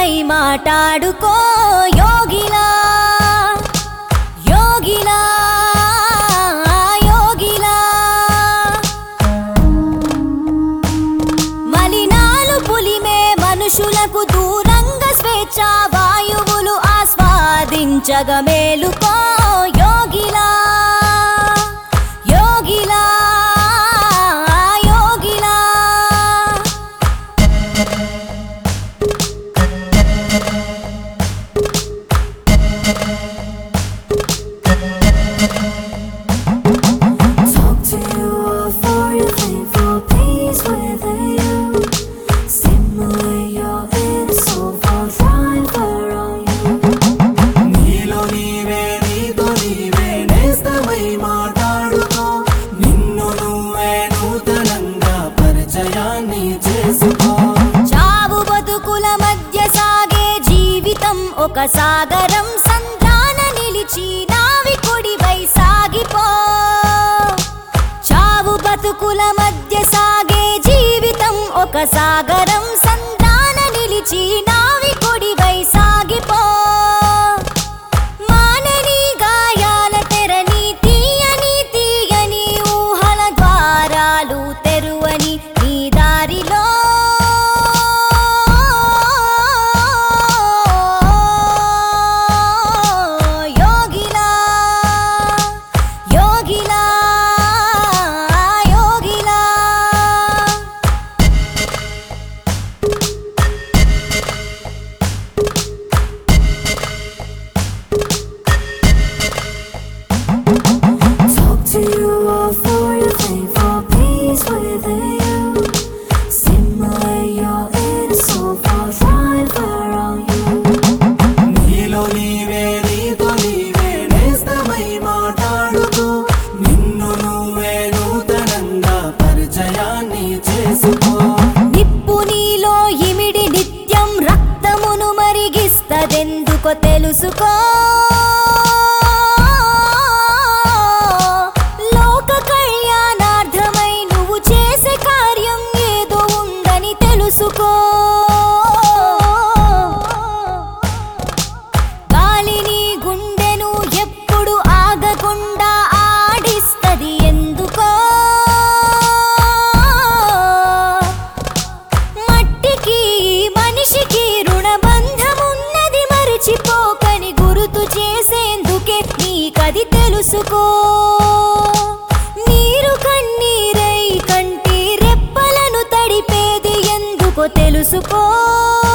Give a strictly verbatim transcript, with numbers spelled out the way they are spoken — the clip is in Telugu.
నేస్తమై మాటాడుకో యోగిలా యోగిలా యోగిలా మలినాలు పులిమే మనుషులకు దూరంగా స్వేచ్ఛ వాయువులు ఆస్వాదించగా మేలుకో యోగిలా యోగిలా యోగిలా Talk to you all for your thing for peace within you. Simulate your inner soul for driver on you. నీలో నీవే నీతో నీవే నేస్తమై మాట్లాడుకో నిన్ను నువ్వే నూతనంగా పరిచయాన్ని చేసుకో చావు బతుకుల మధ్య సాగే జీవితం ఒక సాగరం సంద్రాన నిలిచి నావికుడివై సాగిపో చావు బతుకుల మధ్య సాగే జీవితం ఒక సాగరం సంద్రాన నిలిచి నావికుడివై సాగిపో మానని గాయాల తెరని తీయని తీయని ఊహల ద్వారాలు తెరువని నీ దారిలో యోగిలా యోగిలా యోగిలా Talk to you all for your thing for peace within you. Simulate your inner soul for driver on you. నీలో నీవే నీతో నీవే నేస్తమై మాట్లాడుకో నిన్ను నువ్వే నూతనంగా పరిచయాన్ని చేసుకో నిప్పు నీలో ఇమిడి నిత్యం రక్తమును మరిగిస్తదెందుకో తెలుసుకో లోక కళ్యాణార్థమై నువ్వు చేసే కార్యం ఏదో ఉందని తెలుసుకో గాలిని గుండెను ఎప్పుడు ఆగకుండా ఆడిస్తది ఎందుకో మట్టికి మనిషికి రుణబంధమున్నది మరచిపోకని గుర్తు చేసేందుకే నీకది తెలుసుకో నీరు కన్నీరై కంటి రెప్పలను తడిపేది ఎందుకో తెలుసుకో